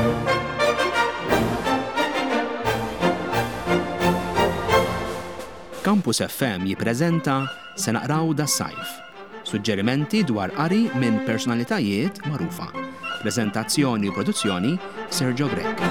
Campus FM jippreżenta Se naqraw das-sajf. Suġġerimenti dwar qari minn personalitajiet magħrufa. Preżentazzjoni u produzzjoni Sergio Grek.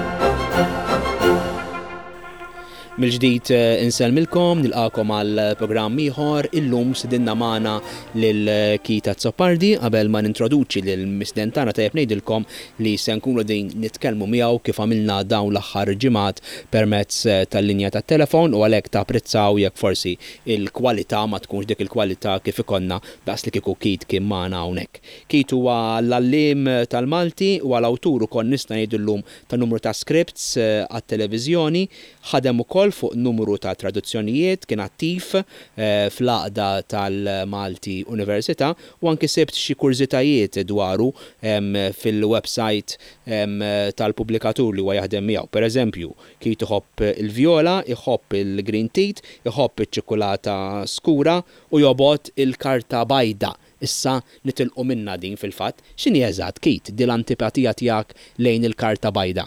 Mill-ġdid insellmilkom, nilqakom għal programm ieħor, illum sidinna magħna lil Kita Zoppardi qabel ma nintroduċi lil misden tagħna tajjeb ngħidilkom li se nkunu din nitkellmu miegħu kif għamilna dawn l-aħħar ġimgħat permezz tal-linja tat-telefon u għalhekk tapprezzaw jekk forsi il-kwalità ma tkunx dik il-kwalità kif ikonna daqs li kieku Kit kien magħna hawnhekk. Kit huwa l-alliem tal-Malti u l-awtur ukoll nista' ngħidu llum ta' numru ta' scripts għat-televiżjoni, ħadem ukoll fuq numru ta' traduzzjonijiet, kien attiv fl-għaqda tal-Malti Università u anke sebt xi kurzitajiet dwaru fil-website tal-pubblikatur li huwa jaħdem miegħu. Pereżempju, Kit iħobb il-vjola, iħobb il-green tea, iħobb iċ-ċokolata skura u jobgħod il-karta bajda. Issa nitilqu minna din fil-fatt. X'inhi eżatt Kit din l-antipatija tiegħek lejn il-karta bajda?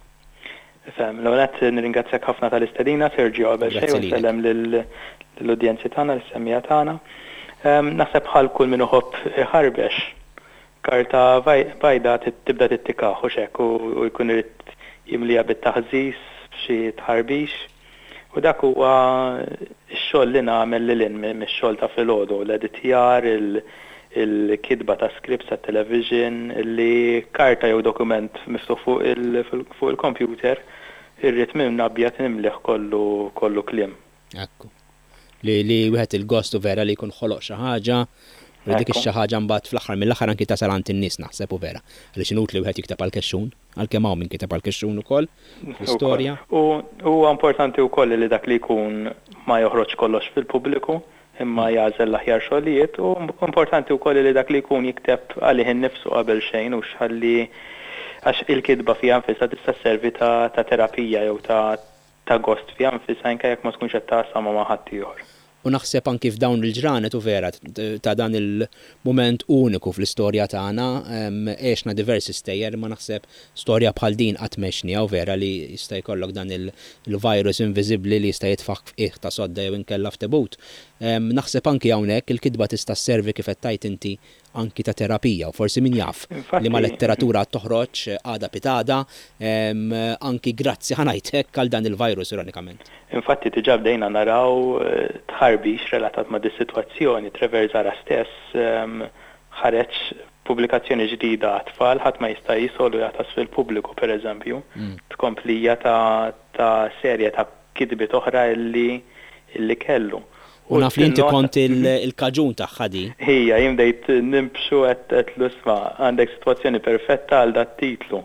L-għonet nirringrazzjak ħafna tal-istedina, Sergio, għabel xej, u sellem l-udjenzi tagħna, l-semmija tagħna. Naħseb bħal kull min uħobb ħarbex. Karta bajda tibda tittikaħ u xek u jkun irid jimlija bit-taħżis b'xi tħarbix. U dak huwa x-xogħol li nagħmel lil mix-xogħol ta' filgħodu, l-editjar, il-kidba ta' scripts ta' television li karta jew dokument miftuħ fuq il-computer irrid minn abjad nimliħ kollu kliem. Ekku. Li wieħed il-gostu vera li jkun ħoloq xi ħaġa, u dik xi ħaġa mbagħad fl-aħħar mill-aħħar anki tasal għand in-nies naħseb u vera. Għaliex inut li wieħed jikteb għall-kexxun, għalkemm hawn min kiteb għall-kexxun ukoll l-istorja. U huwa importanti wkoll li dak li jkun ma joħroġ kollox fil-pubbliku, imma jażel l-aħjar xogħlijiet u importanti wkoll li dak li jkun jikteb għalih innifsu qabel xejn u xħalli għax il-kidba fiha nfisha tista' sservi ta' terapija jew ta' gost fiha nfisha anke jekk ma tkunx qed taqsam ma' ħadd ieħor. U naħseb anki f'dawn il-ġranet u vera ta' dan il-moment uniku fl-istorja tagħna għexna diversi stejjer ma naħseb storja bħal din qatt mexnija u vera li jista' jkollok dan il-virus inviżibbli li jista' jitfaħ f'qiegħ ta' sodda jew inkella f'tebut. Naħseb anki hawnhekk il-kidba tista' sservi kif qed tajt inti anki ta' terapija u forsi min jaf li ma' letteratura toħroġ għada pitada anki grazzi ħanajtek għal dan il-virus ironikament. Infatti diġà bdejna naraw tħarbix relatat ma' dis-sitwazzjoni. Trevor Zara stess ħareġ pubblikazzjoni ġdida għat-tfal ħadd ma jista' jisolu jagħtas fil-pubbliku pereżempju, tkomplija ta' serje ta' kidbiet oħra illi kellu. U naf li inti kont il-kaġun tagħha di. Hija jimdejt nimbxu qed l-isma' għandek sitwazzjoni perfetta għal dat titlu.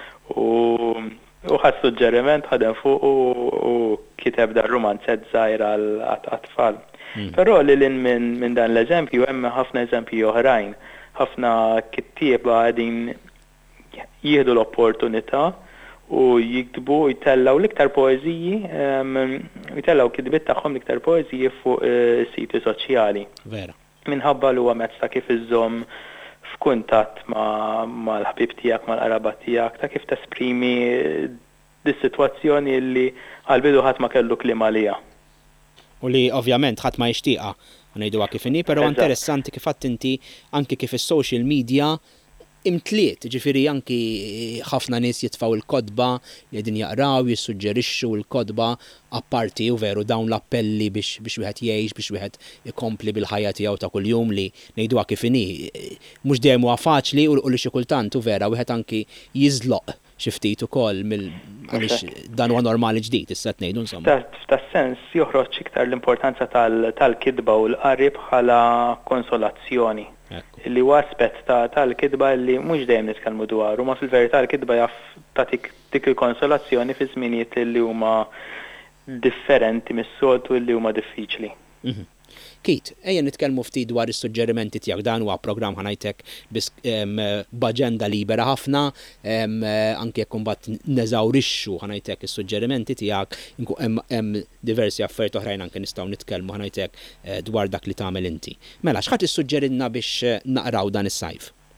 U ħadd suġġeriment ħadem fuq u kiteb dar romanzett żgħir għat-tfal. Però lil minn dan l-eżempju hemm ħafna eżempji oħrajn. Ħafna kittieba qegħdin jieħdu l-opportunità u jiktbu jitellaw l-iktar poeżiji, jitellaw kidbiet tagħhom l-iktar poeżiji fuq siti soċjali. Vera. Minħabba li huwa mezz ta' kif iżomm f'kuntatt mal-ħbib tiegħek, mal-qarabat tiegħek, ta' kif tesprimi dis-sitwazzjoni li għall-bidu ħadd ma kellu kliem għaliha. U li ovvjament ħadd ma jixtieqha ngħiduha kif inhi, però interessanti kif qatt inti anke kif is-social media imtliet, ġifiri anki ħafna nies jitfaw il-kodba li qegħdin jaqraw, jissuġġerixxu l-kodba apparti u veru dawn l-appelli biex wieħed jgħix, biex wieħed ikompli bil-ħajja tiegħu ta' kuljum li ngħiduha kif inhi. Mhux dejjem huwa faċli u li xi kultant u vera wieħed anki jiżloq xi ftit ukoll għaliex dan huwa normali ġdid issa ngħidu insomma. F'tas sens joħroġ iktar l-importanza tal-kidba u l-qari bħala konsolazzjoni. Illi huwa aspett tal-kidba li mhux dejjem nitkellmu dwaru, ma fil-verità l-kidba jaf tagħtik dik il-konsolazzjoni fi żminijiet li huma differenti mis-soltu li huma diffiċli. Kit, ejja nitkellmu ftit dwar is-suġġerimenti tiegħek, dan huwa programm ħanajtek b'aġenda libera ħafna, anke jekk imbagħad neżawrixxu ħanajtek is-suġġerimenti tiegħek, hemm diversi affarijiet oħrajn anke nistgħu nitkellmu ħanajtek dwar dak li tagħmel inti. Mela x'ħadd issuġġerilna biex naqraw dan is-sajf?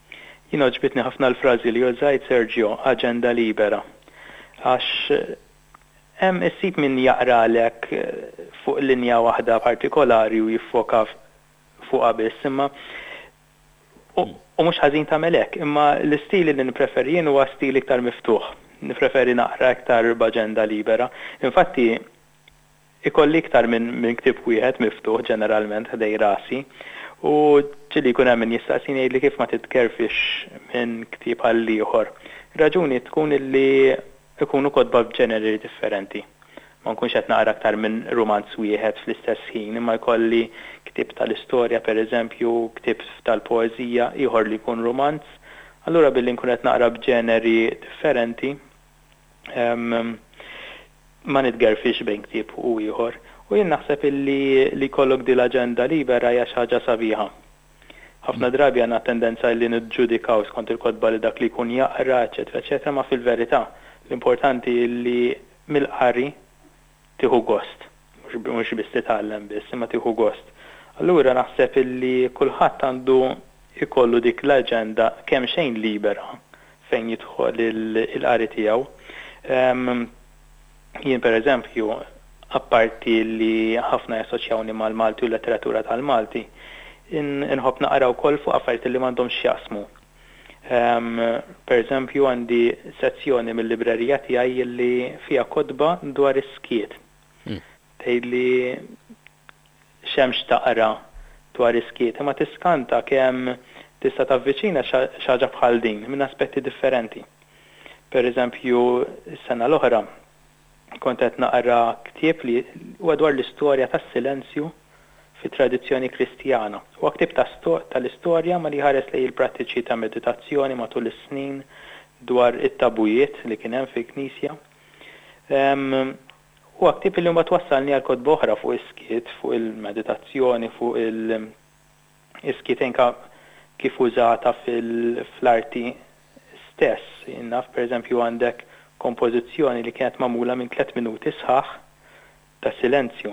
Jina ġbitni ħafna l-frażi li użajt Sergio, aġenda libera. Għax hemm issib min jaqralek fuq linja waħda partikolari u jiffoka fuqha biss, imma u mhux ħażin tagħmel hekk, imma l-istili li nippreferi jien huwa stil iktar miftuħ. Nippreferi naqra iktar b'aġenda libera. Infatti ikolli iktar minn ktieb wieħed miftuħ ġeneralment ħdej rasi. U ġili jkun hemm min jistaqsini jgħidli kif ma titkerfix minn ktieb għal ieħor. Raġuni tkun illi ikunu kodba b'ġeneri differenti. Ma nkunx qed naqra aktar minn romanz wieħed fl-istess ħin, imma jkolli ktieb tal-istorja pereżempju, ktieb tal-poeżija, ieħor li jkun romanz. Allura billi nkun qed naqra b'ġeneri differenti ma nitgerfix bejn ktieb u ieħor. U jien naħseb li kollok di l-aġenda libera hija xi ħaġa sabiħa. Ħafna drabi għandna tendenza li niġġudikaw skont il-kodba li dak li jkun jaqra, eċetera, eċetera, ma fil-verità l-importanti li mill-qari tieħu gost, mhux biss titgħallem biss, imma tieħu gost. Allura naħseb li kulħadd għandu ikollu dik l-aġenda kemm xejn libera fejn jidħol il-qari tiegħu. Jien pereżempju apparti li ħafna jassoċjawni mal-Malti u l-letteratura tal-Malti, inħobb naqra wkoll fuq affarijiet li m'għandhomx jasmu. Per eżempju għandi sezzjoni mill-librerija tiegħi li fiha kodba dwar is-skiet. Tgħidli x'hemmx taqra dwar is-skiet, imma tiskanta kemm tista' tavviċina xi ħaġa bħal din minn aspetti differenti. Per eżempju, is-sena l-oħra kont qed naqra ktieb li huwa dwar l-istorja tas-silenzju fit-tradizzjoni Kristjana. Huwa ktieb tal-istorja ma li ħares lejn il-prattiċi ta' meditazzjoni matul is-snin dwar it-tabujiet li kien hemm fil-Knisja. Huwa ktieb li mbagħad wassalni għal kotba oħra fuq is-skiet, fuq il-meditazzjoni, fuq il-skiet anke kif użata fl-arti stess. Naf pereżempju għandek kompożizzjoni li kienet magħmula minn 3 minuti sħaħ ta' silenzju.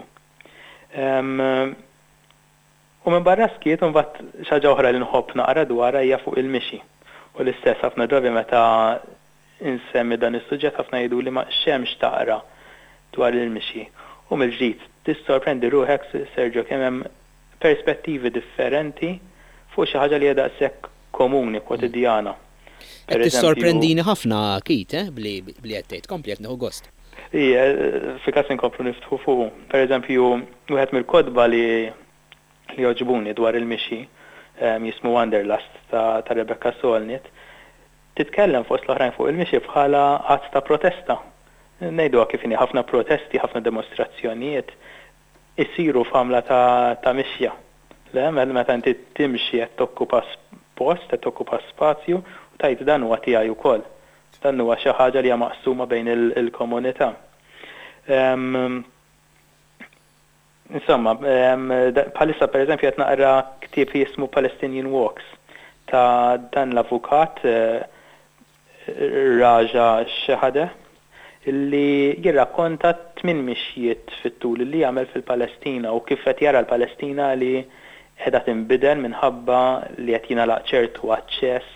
U minn barra skiet mbagħad xi ħaġa oħra li nħobb naqra dwarha hija fuq il-mixi. U l-istess ħafna drabi meta insemmi dan is-suġġett ħafna jgħidu li ma x'hemmx taqra dwar il-mixi. U mill-ġdid tissorprendi ruħek Sergio kemm hemm perspettivi differenti fuq xi ħaġa li hija daqshekk komuni kwotidjana. Tissorprendini ħafna Kit, bli qed tgħid kompli qed nieħu gost. Ija, fi każ inkomplu niftħu fuq. Pereżempju, wieħed mill-kodba li joġbuni dwar il-mixi jismu Wanderlust ta' Rebecca Solnit, titkellem fost l-oħrajn fuq il-mixi bħala qatt ta' protesta. Ngħiduha kif inhi ħafna protesti, ħafna demostrazzjonijiet isiru f'għamla ta' mixja. Meta inti timxi qed tokkupa post, qed tokkupa spazju, tajt dan huwa tiegħi wkoll. Dan huwa xi ħaġa li hija maqsuma bejn il-komunità. Insomma, bħalissa pereżempju qed naqra ktieb jismu Palestinian Walks ta' dan l-avukat Raja Shehadeh illi jirrakkonta 8 mixjiet fit-tul li jagħmel fil-Palestina u kif qed jara l-Palestina li qiegħda tinbidel minħabba li qed jingħalaq ċertu aċċess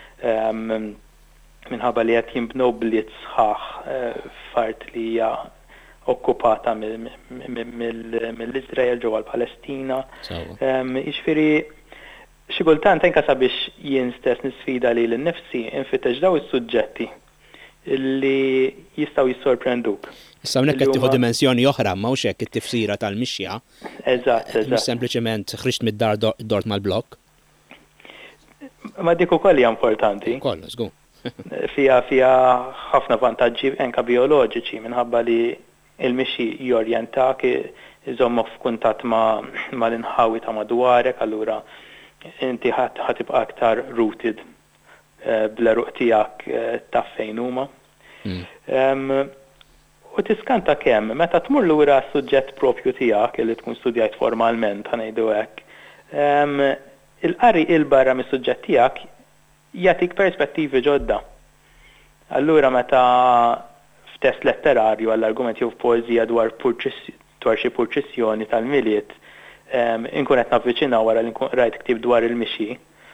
minħabba li qed jinbnew bliet sħaħ f'art li hija okkupata mill-Iżrael ġewwa l-Palestina. Jiġifieri xi kultant anke sabiex jien stess nisfida lil innifsi infittex daw is-suġġetti illi jistgħu jissorprenduk. Issa hawnhekk qed tieħu dimensjoni oħra mhux hekk it-tifsira tal-mixja. Eżatt. Sempliċement ħriġt mid-dar dort mal-blokk. Ma dik ukoll hija importanti. Kollu, żgur. Fiha ħafna vantaġġi anke bioloġiċi minħabba li il-mixi jorjentak iżommok f'kuntatt mal-inħawi ta' madwarek, allura inti ħatibqa' aktar rooted bl-eruq tiegħek ta' fejn huma. U tiskanta kemm meta tmur lura s-suġġett propju tiegħek li tkun studjajt formalment ħanejdu hekk. Il-qari il-barra mis-suġġett tiegħek jagħtik perspettivi ġodda. Allura meta f'test letterarju għall-argument jew f'poeżija dwar xi purċissjoni tal-miliet, inkun qed navviċina wara li nkun rajt ktieb dwar il-mixi,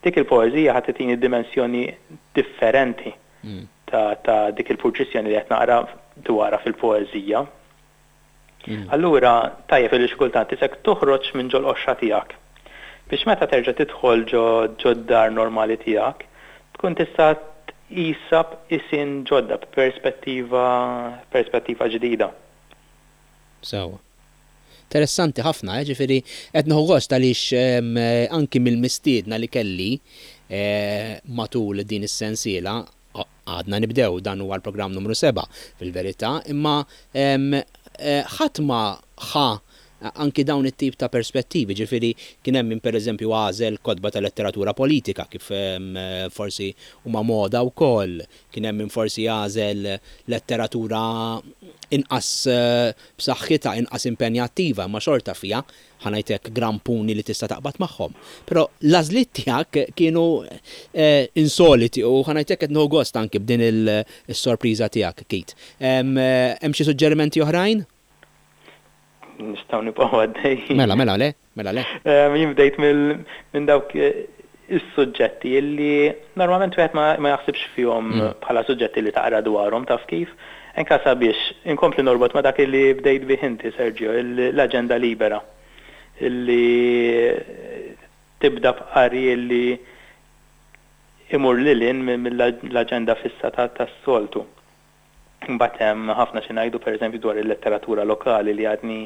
dik il-poezija ħadd titini dimensjoni differenti ta' dik il-purċissjoni li qed naqra dwarha fil-poeżija. Allura tajjeb li xi kultant isek toħroġ minn ġol qoxxa tiegħek. Biex meta terġa' tidħol ġo d-dar normali tiegħek, tkun tista' tqisab isin ġodda perspettiva ġdida. Sewa. Interessanti ħafna, ġifieri qed nieħu gost għaliex anki mill-mistiedna li kelli matul din is-sensiela għadna nibdew dan huwa l-programm numru 7 fil-verità, imma ħadd ma ħa anki dawn it-tip ta' perspettivi, ġifieri kien hemm pereżempju għażel kotba ta' letteratura politika kif forsi huma moda wkoll, kien hemm forsi għażel letteratura inqas b'saħħitha, inqas impenjattiva, ma xorta fiha ħanajtek grampuni li tista' taqbad magħhom. Però l-għażliet tiegħek kienu insoliti u ħanajtek qed nieħu gost anki b'din is-sorpriża tiegħek, Kit. Hemm xi suġġerimenti oħrajn? Nistgħu nibqgħu għaddej. Mela le. Jien bdejt minn dawk is-suġġetti illi normalment wieħed ma jaħsibx fihom bħala suġġetti li taqra dwarhom taf kif. Enka sabiex inkompli norbot ma dak li bdejt bih inti, Sergio, l-aġenda libera. Illi tibda b'qari illi imur lilin mill-aġenda fissa tas-soltu. Mbagħad hemm ħafna xi ngħidu pereżempju dwar il-letteratura lokali li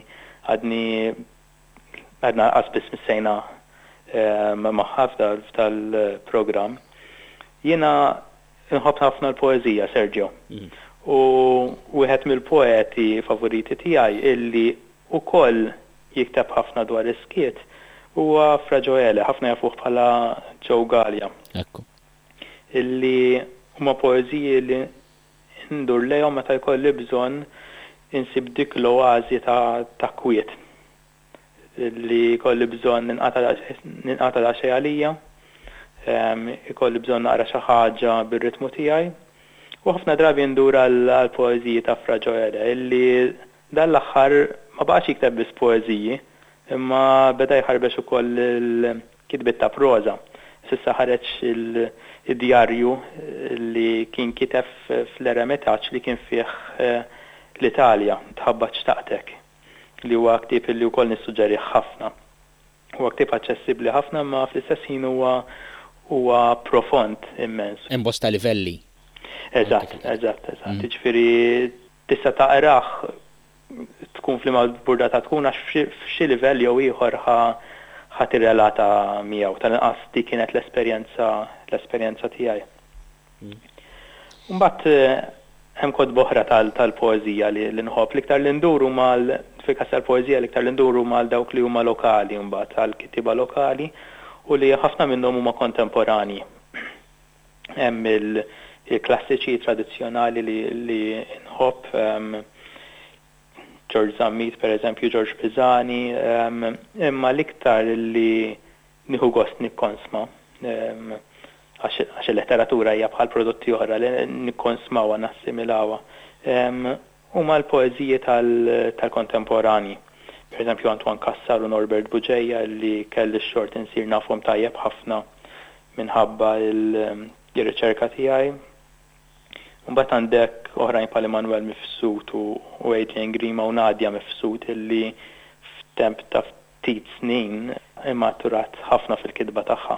għadna qasbis missejna magħha tal-programm. Jiena inħobb ħafna l-poeżija, Sergio. U wieħed mill-poeti favoriti tiegħi illi wkoll jikteb ħafna dwar iskiet huwa Fra Ġoele, ħafna jafuh bħala Joe Gallia. Ekku. Illi huma poeżiji li ndur lejhom meta jkolli bżonn insib dik l-oażi ta' kwiet. Li jkolli bżonn ninqata' daqsxejn għalija, ikolli bżonn naqra xi ħaġa bir-ritmu tiegħi. U ħafna drabi ndur għal poeżiji ta' Fra Ġoele, illi dan l-aħħar ma baqax jikteb biss poeżiji, imma beda jħarbex ukoll il-kitbiet ta' proża. Sissa ħareġ il-djarju li kien kiteb fl-Eremitaġġ li kien fih l-Italja, tħabbaġ taqtek, li huwa ktieb li wkoll nissuġġerih ħafna. Huwa ktieb aċċessibbli ħafna, ma fl-istess ħin huwa profond immens. Hemm bosta livelli. Eżatt. Ġifieri tista' taqrah tkun fl-imma burdata tkun għax f'xi livell jew ieħor ħadd irrelata miegħu tal-inqas dik kienet l-esperjenza tiegħi. Mbagħad hemm kod oħra tal-poeżija li nħobb l-iktar li nduru fil-każ tal-poeżija l-iktar li nduru mal dawk li huma lokali mbagħad tal-kittiba lokali u li ħafna minnhom huma kontemporanji. Hemm il-klassiċi tradizzjonali li nħobb George Zammit, per eżempju, George Pisani, imma l-iktar li nieħu gost nikkonsma, għax il-letteratura hija bħal prodotti oħra li nikkonsmawha, nassimilawha. Huma l-poeżiji tal-kontemporani. Per eżempju, Antoine Cassar u Norbert Buġeja li kelli x-xort insir nafhom tajjeb ħafna minħabba il-riċerka tiegħi. Mbagħad għandek oħrajn bħal Emanuel Mifsud u Adrian Grima u Nadja Mifsud illi f'temp ta' ftit snin immaturat ħafna fil-kitba tagħha.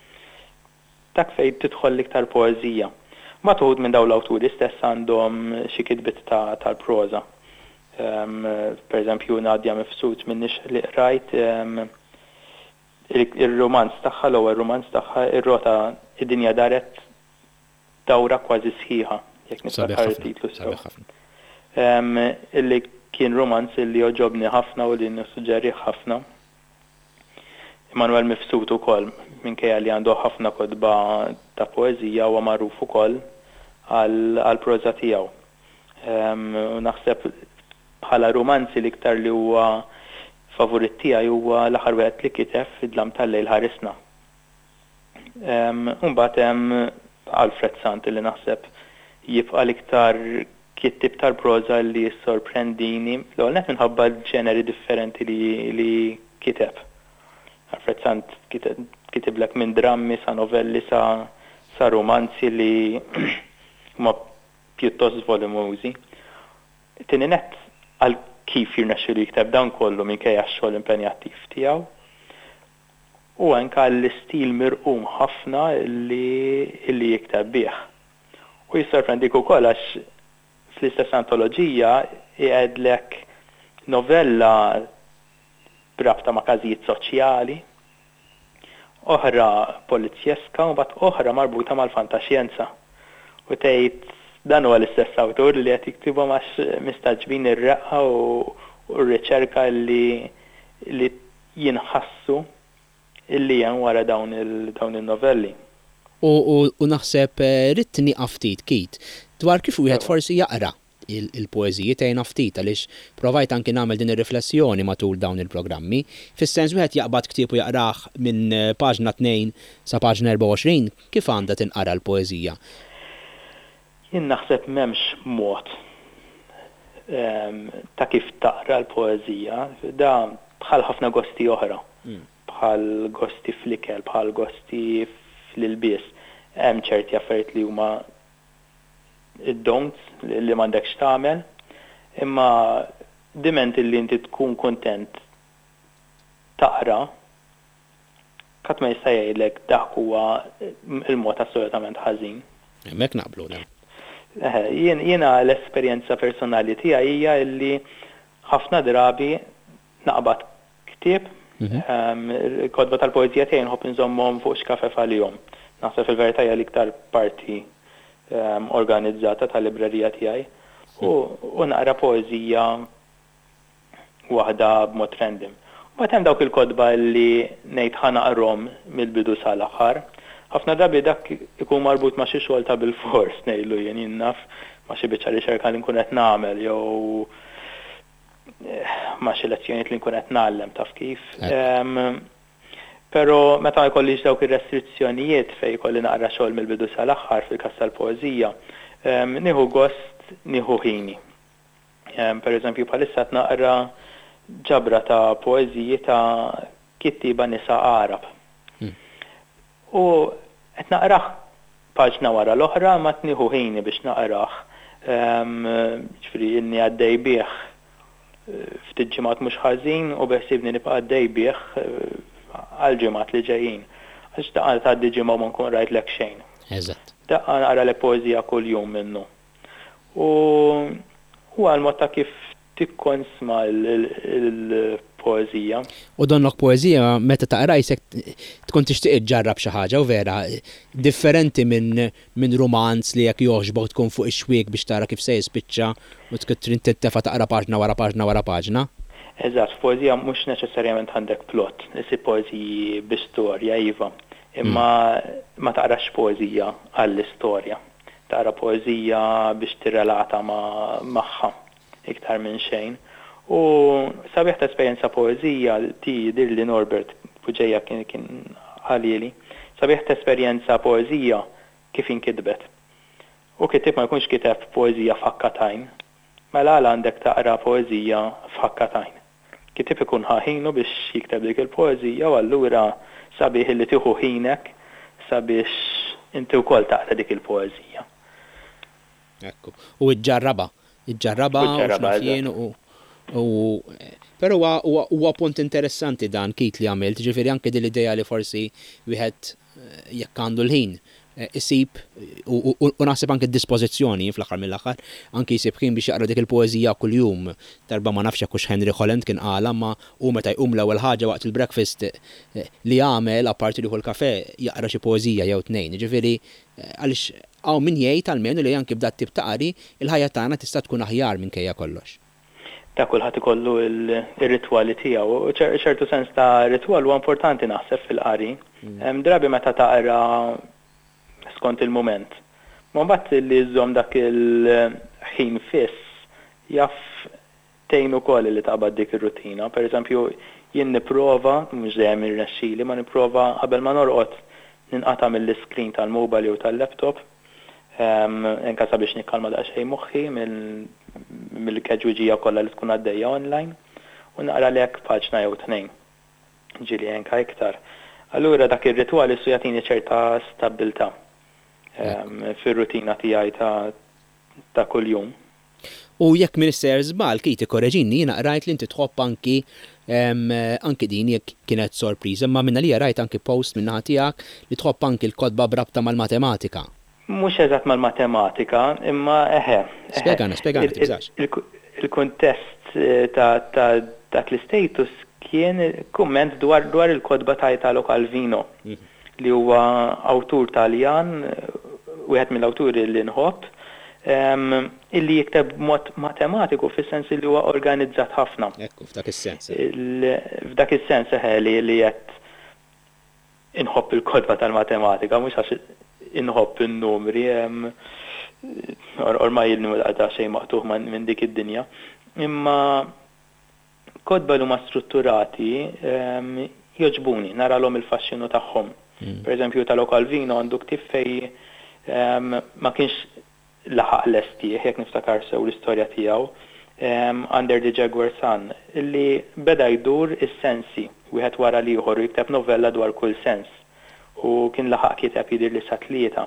Dak fejn tidħol l-iktar poeżija. Ma tuħud minn dawn l-awturi stess għandhom xi kitbiet tal-proża. Per eżempju Nadja Mifsud minnix li qrajt ir-romanz tagħha, l-ewwel romanz tagħha ir-rota id-dinja daret dawra kważi sħiħa. Jekk niftakar it-titlu sew. Illi kien romanz illi oġobni ħafna u li nissuġġerih ħafna. Emanuel Mifsud ukoll minkejja li għandu ħafna kodba ta' poeżija huwa magħruf ukoll għall-proża tiegħu. Naħseb bħala romanzi l-iktar li huwa favorit tiegħi huwa l-aħħar wieħed li kiteb fid-dlam tal-lejl ħarisna. Mbagħad hemm Alfred Sant li naħseb jibqa' l-iktar kittib tal-proża li jissorprendini l-ewwel minħabba ġeneri differenti li kiteb. Alfred Sant kitiblek minn drammi sa novelli sa romanzi li ma pjuttost volumużi. Tieni nett għal kif jirnexxu li jikteb dan kollu minkejja x-xogħol impenjattiv tiegħu. U anke l-istil mirqum ħafna li jikteb bih. U jissorprendik ukoll għax fl-istess antoloġija jgħidlek novella b'rabta ma' każijiet soċjali, oħra polizjeska u mbagħad oħra marbuta mal-fantaxjenza. U tgħid dan huwa l-istess awtur li qed jiktibhom għax mistaġbin ir-raqqa u r-riċerka li jinħassu illi hemm wara dawn il-novelli. U naħseb ritni ftit Kit dwar kif wieħed forsi jaqra il-poeżiji tgħinha ftit għaliex provajt anke nagħmel din ir-riflessjoni matul dawn il-programmi, fis-sens wieħed jaqbad ktieb u jaqrah minn paġna 2 sa paġna 24 kif għandha tinqara l-poeżija. Jien naħseb m'hemmx mod ta' kif taqra l-poeżija, da bħal ħafna gosti oħra, bħal gosti fl-ikel, bħal gosti fl-ilbies, hemm ċerti affarijiet li huma id-don'ts li m'għandekx tagħmel, imma diment li inti tkun kontent taqra qatt ma jista' jgħidlek dak huwa il-mod assolutament ħażin. Hemmhekk naqblu le. Jiena l-esperjenza personali tiegħi hija li ħafna drabi naqbad ktieb, il-kodba tal-poeżija tiegħi nħobb inżommhom fuq x'kafef għalihom. Naħseb fil-verità hija l-iktar parti organizzata tal-librerija tiegħi u naqra poeżija waħda b'mod random. Mbagħad hemm dawk il-kodba li ngħid ħanaqrhom mill-bidu sal-aħħar. Ħafna drabi dak ikun marbut ma' xi xogħol ta' bil-fors ngħidlu jien naf ma' xi biċċa riċerka li nkun qed nagħmel jew ma' xi lezzjonijiet li nkun qed nagħllem taf kif. Pero meta ma jkollix dawk ir-restrizzjonijiet fejn jkolli naqra xogħol mill-bidu sal-aħħar fil-każ tal-poeżija, nieħu gost nieħu ħini. Pereżempju bħalissa qed naqra ġabra ta' poeżiji ta' kittiba nisa Arab. U qed naqrah paġna wara l-oħra ma tnieħu ħini biex naqrah. Ġifieri inni għaddej bih ftit ġimgħat mhux ħażin u beħsibni nibqa' għaddej bih għal-ġimgħat li ġejjin. Għax daqqa tgħaddi ġimgħa ma nkun rajtlek xejn. Eżatt. Daqqa naqralek poeżija kuljum minnu. U huwa l-mod ta' kif tikkonsma l-poeżija. U donnok poeżija meta taqra jsek tkun tixtieq iġġarrab xi ħaġa u vera differenti minn romanz li jekk jogħġbok tkun fuq ix-xwieg biex tara kif se jispiċċa u tkun tittefa' taqra paġna wara paġna wara paġna. Eżatt, poeżija mhux neċessarjament għandek plot, isib poeżiji bi-storja iva, imma ma taqrax poeżija għall-istorja. Taqra poeżija biex tirrelata magħha iktar minn xejn. U sabiħ ta' esperjenza poeżija dirli Norbert Buġejja kien għalili, sabiħ ta' esperjenza poeżija kif inkitbet. U kitib ma jkunx kiteb poeżija f'ħakkatajn, mela għandek taqra poeżija f'ħakkatajn. Kitib ikun ħaħinu biex jikteb dik il-poeżija u allura sabiħ li tieħu ħinek sabiex inti wkoll taqra dik il-poeżija. Ekku. U iġġarraba però huwa punt interessanti dan Kit li għamilt, ġifieri anke din l-idea li forsi wieħed jekk għandu l-ħin isib u naħseb anke d-dispożizzjoni fl-aħħar mill-aħħar anke jsib ħin biex jaqra dik il-poeżija kuljum. Darba ma nafx hekk Henry Holland kien qala ma hu meta jqum l-ewwel ħaġa waqt il-breakfast li jagħmel apparti lieħu l-kafè jaqra xi poeżija jew tnejn. Ġifieri għaliex hawn min jgħid almenu li anke b'dat tip ta' qari il-ħajja tagħna tista' tkun aħjar minkejja kollox. Ta' kulħadd ikollu il-ritwali tiegħu u ċertu sens ta' ritwal huwa importanti naħseb fil-qari. Drabi meta taqra skont il-moment. Ma mbagħad li żżomm dak il-ħin fiss jaf tgħin ukoll li taqbad dik ir-rutina. Pereżempju jien nipprova mhux dejjem irnexxieli ma nipprova qabel ma norqod ninqata' mill-iskrin tal-mobile jew tal-laptop inka sabiex nikkalma daqsxejn moħħi mill-keġwiġija kollha li tkun għaddejja online u naqra lek paġna jew tnejn. ġili enka iktar. Allura dak ir-ritwal issu jagħtini ċerta stabilta fir-rutina tiegħi ta' kuljum. U jekk Minister żball kiti korreġini jiena rajt li inti tħobb anki din jekk kienet sorpriża, imma minna li rajt anki post minnaħa tiegħek li tħobb anki l-kodba brabta mal-matematika. Mhux eżatt mal-matematika, imma Spjegana, tibżax. Il-kuntest ta' dak l-istatus kien kumment dwar il-kodba ta' Italo Calvino li huwa awtur Taljan, wieħed mill-awturi li nħobb, illi jikteb mod matematiku fis-sens li huwa organizzat ħafna. Ekku, f'dak is-sens. F'dak is-sens li qed inħobb il-kodba tal-matematika, mhux għax inħobb in-numri, ormai il-numru għadha xejn maqtuħ minn dik id-dinja. Imma kodba li huma strutturati joġbuni, naralhom il-faxxinu tagħhom. Per eżempju, Italo Calvino għandu ktieb fej ma kienx laħaq l-estieħ, jekk niftakar sew l-istorja tiegħu, Under the Jaguar Sun, illi beda jdur is-sensi wieħed wara l-ieħor u jikteb novella dwar kull sens. U kien laħaq kiteb jidir li satlieta.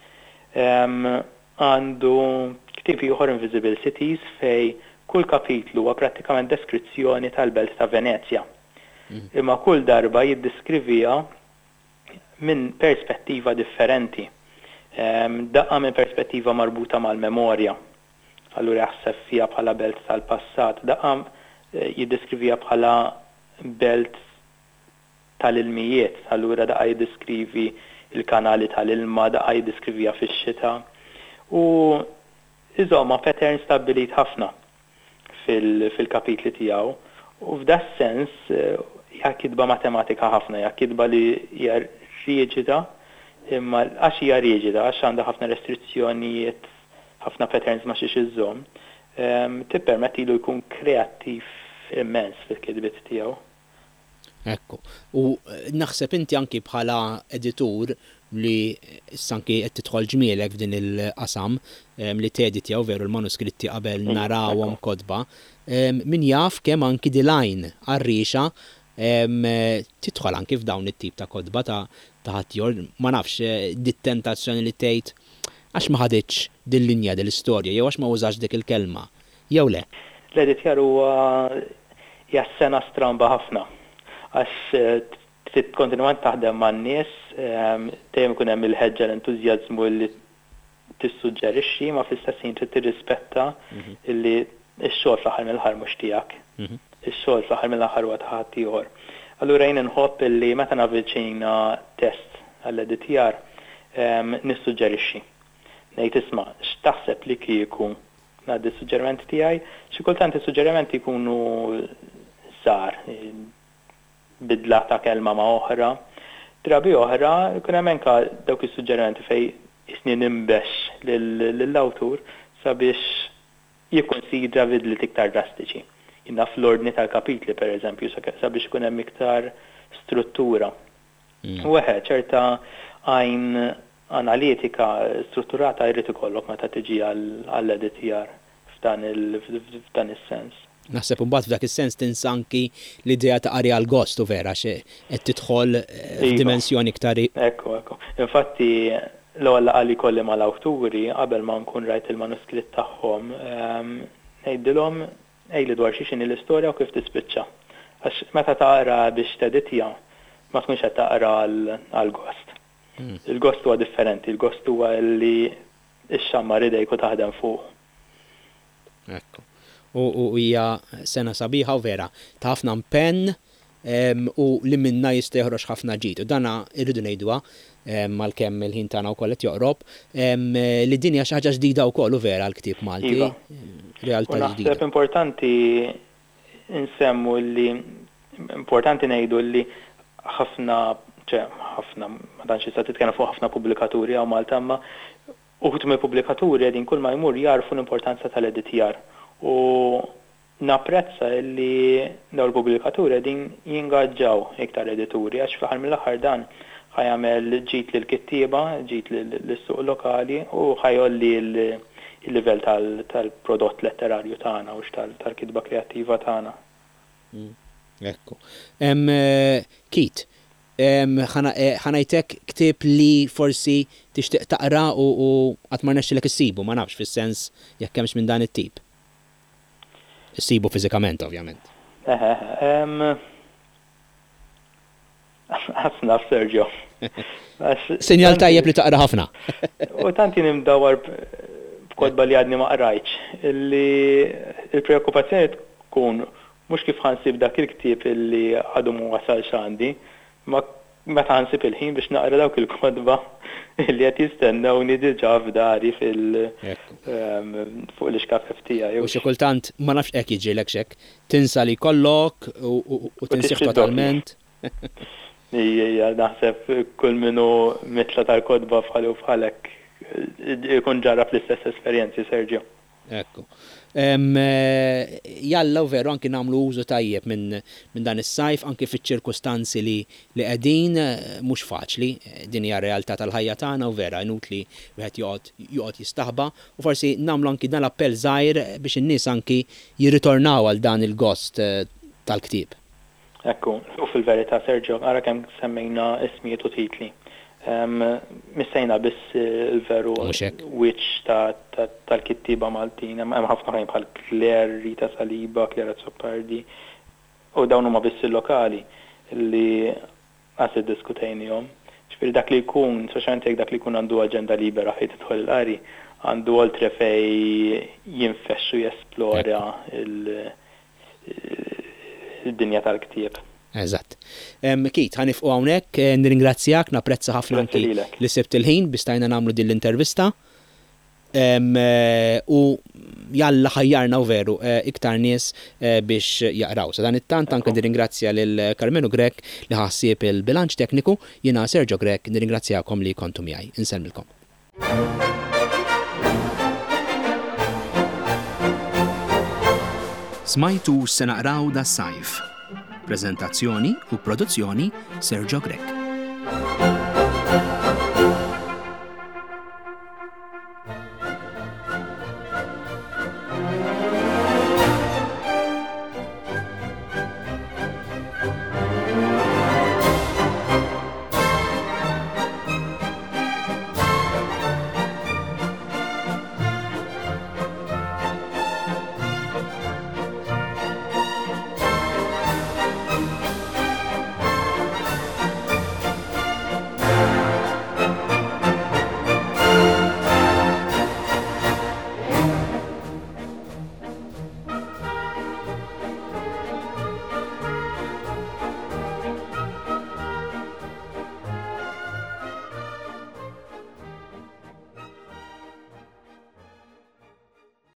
Għandu ktieb ieħor Invisible Cities fej kull kapitlu huwa prattikament deskrizzjoni tal-belt ta' Venezja. Imma kull darba jiddiskrivija minn perspettiva differenti. Daqqa minn perspettiva marbuta mal-memorja. Allura jaħseb fija bħala belt tal-passat. Daqqa jiddiskrivija bħala belt tal-ilmijiet. Allura daqqa jiddiskrivi il-kanali tal-ilma, daqqa jiddiskrivija fix-xita. U iżomma pattern stabbilit ħafna fil-kapitli tiegħu. U f'da sens hija kitba matematika ħafna, hija kitba li hija riġida, imma għax hija riġida, għax għandha ħafna restrizzjonijiet, ħafna patterns ma xiex iżżomm, tippermettilu jkun kreattiv immens fil-kitbiet tiegħu. Ekku. U naħseb inti anki bħala editur li sanki qed tidħol ġmielek f'din il-qasam li teditjaw veru l-manuskritti qabel narawhom kodba, min jaf kemm anki dilajn għar-rixa tidħol anki f'dawn it-tip ta' kodba ta' ħaddieħor, ma nafx dit-tentazzjoni li tgħid għax ma ħaditx din-linja dil-istorja jew għax ma użax dik il-kelma. Jew le. L-editjar huwa hija sena stramba ħafna għax trid kontinwant taħdem man-nies, dejjem ikun hemm il-ħeġġa l-entużjażmu li tissuġġerixxi ma fl-istess trid tirrispetta illi x-xogħol fl-aħħar mill-aħħar mhux tiegħek. Ix-xogħol fl-aħħar mill-aħħar huwa ta' ħadd ieħor. Allura jien inħobb illi meta navviċina test għall-editjar nissuġġerixxi. Ngħid isma' x'taħseb li kieku ngħaddi s-suġġerimenti tiegħi, xi kultant is-suġġerimenti jkunu żgħar, bidla ta' kelma ma' oħra. Drabi oħra, jkun hemm anke dawk is-suġġerimenti fejn isni nimbex lill-awtur sabiex jikkonsidra bidliet iktar drastiċi. Inna fl-ordni tal-kapitli, per eżempju, sabiex ikun hemm iktar struttura. Weħed ċerta għajn analitika strutturata jrid ikollok meta tiġi għall-editjar f'dan is-sens. Naħseb imbagħad f'dak is-sens tinsa anki l-idea ta' qari għal gostu vera qed tidħol f'dimensjoni iktar. Ekku. Infatti l-ewwel laqgħa li kolli mal-awturi qabel ma nkun rajt il-manuskritt tagħhom ngħidilhom ejli dwar xi x'inhi l-istorja u kif tispiċċa. Għax meta taqra biex teditja ma tkunx qed taqra għal gost. Il-gost huwa differenti, il-gost huwa li x-xammar idejku taħdem fuq. Ekku. U hija sena sabiħa u vera ta' ħafna impenn u li minna jista' joħroġ ħafna ġid. U dana irridu ngħidwa mal-kemm il-ħin tagħna wkoll qed joqrob li dinja xi ħaġa ġdida wkoll u vera l-ktieb Malti. Realtà ġdida. Naħseb importanti nsemmu li importanti ngħidu li ħafna ma tantx issa titkellem fuq ħafna pubblikaturi għaw Malta, imma uħud mill-pubblikaturi qegħdin kull ma jmur jarfu l-importanza tal-editjar. U napprezza li dawn il-pubblikaturi qegħdin jingaġġaw iktar edituri għax fl-aħħar mill-aħħar dan ħajjagħmel ġid lill-kittieba, ġid lis-suq lokali u ħajolli il-livell tal-prodott letterarju tagħna u tal-kitba kreattiva tagħna. Ekku. Kit, ħanajtek ktib li forsi tixtieq taqra u qatt ma rnexxilek issibu, ma nafx fis-sens jekk hemmx minn dan it-tip. Issibu fiżikament ovvjament. Ħafna Sergio. Sinjal tajjeb li taqra ħafna. U tanti nimdawar b'kodba li għadni ma qrajtx, illi il-preokkupazzjoni tkun mhux kif ħansib dak il-ktieb illi għadu mu wasalx għandi, ma meta ħansib il-ħin biex naqra dawk il-kodba illi qed jistennewni diġà f'dari fuq l-iskafef tiegħi. U xi kultant ma nafx hekk jiġilek x'hekk, tinsa li jkollok u tinsih totalment. Ija, naħseb kull minnu mitla tal-kodba bħal u bħalek ikun ġarrab l-istess esperjenzi, Sergio. Ekku. Jalla u veru anki namlu użu tajjeb minn dan is-sajf anki fiċ-ċirkustanzi li qegħdin mhux faċli, din hija realtà tal-ħajja tagħna u vera inutli wieħed joqgħod jistaħba u forsi nagħmlu anki dan l-appell żgħir biex in-nies anki jirritornaw għal dan il-gost tal-ktieb. Ekku, u fil-verità Sergio, ara kemm semmejna ismijiet u titli. Missejna biss il-veru wiċċ tal-kittiba Maltin, hemm ħafna ħajn bħal Claire, Rita Saliba, Clara Zoppardi, u dawn huma biss il-lokali li qas iddiskutejnihom. Ġifieri dak li jkun, speċjalment jekk dak li jkun għandu aġenda libera ħejn tidħol il-qari, għandu oltre fej jinfexxu jesplora id-dinja tal-ktieb. Eżatt. Kit, ħanifqu hawnhekk, nirringrazzjak, napprezza ħafna anki li sibt il-ħin biex stajna nagħmlu din l-intervista. U jalla ħajjarna u veru iktar nies biex jaqraw. Sa dan it-tant anke nirringrazzja lil Carmenu Grek li ħassieb il-bilanċ tekniku, jiena Sergio Grek, nirringrazzjakom li kontu miegħi. Insellmilkom. Smajtu se naqraw da sajf. Prezentazzjoni u produzzjoni Sergio Grek.